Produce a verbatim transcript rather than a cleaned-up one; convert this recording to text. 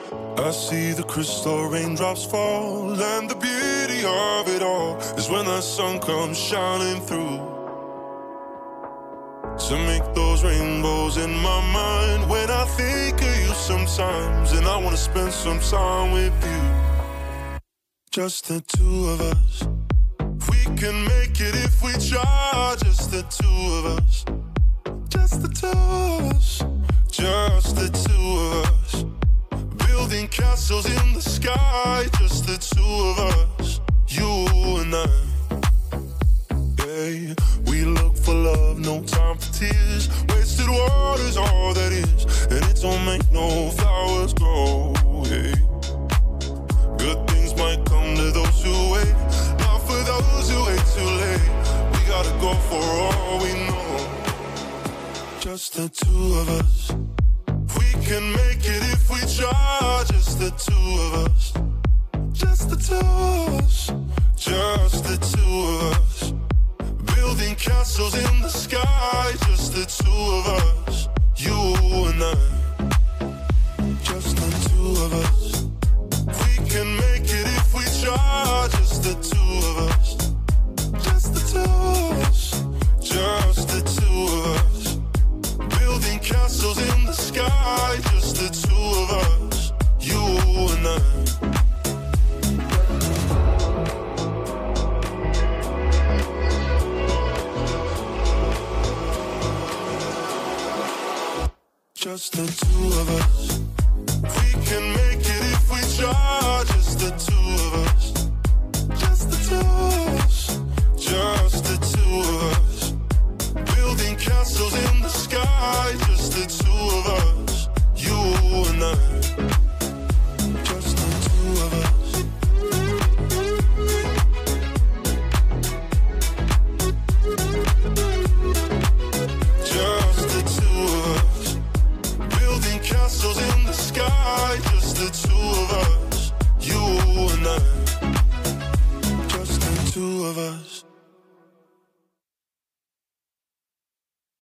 I see the crystal raindrops fall, and the beauty of it all is when the sun comes shining through to make those rainbows in my mind. When I think of you sometimes, and I wanna spend some time with you, just the two of us. We can make it if we try, just the two of us. Just the two of us. Just the two of us. Building castles in the sky, just the two of us. You and I. Yeah, we look for love, no time for tears. Wasted water's all that is, and it don't make no flowers grow. Yeah. Good things might come to those who wait, not for those who wait too late. We gotta go for all we know. Just the two of us. We can make it if we try, just the two of us. Just the two of us. Just the two of us. Building castles in the sky, just the two of us. You and I. Just the two of us. We can make it if we try, just the two of us. Just the two of us. Just the two of us. Building castles in the sky, just the two of us. You and I. Just the two of us. We can make it if we try, just the two of us. Just the two of us. Just the two of us. Building castles in the sky, just the two of us.